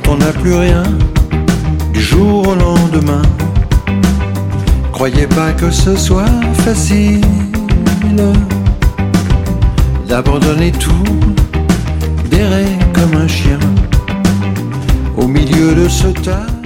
on n'a plus rien du jour au lendemain. Croyez pas que ce soit facile d'abandonner tout, d'errer comme un chien au milieu de ce tas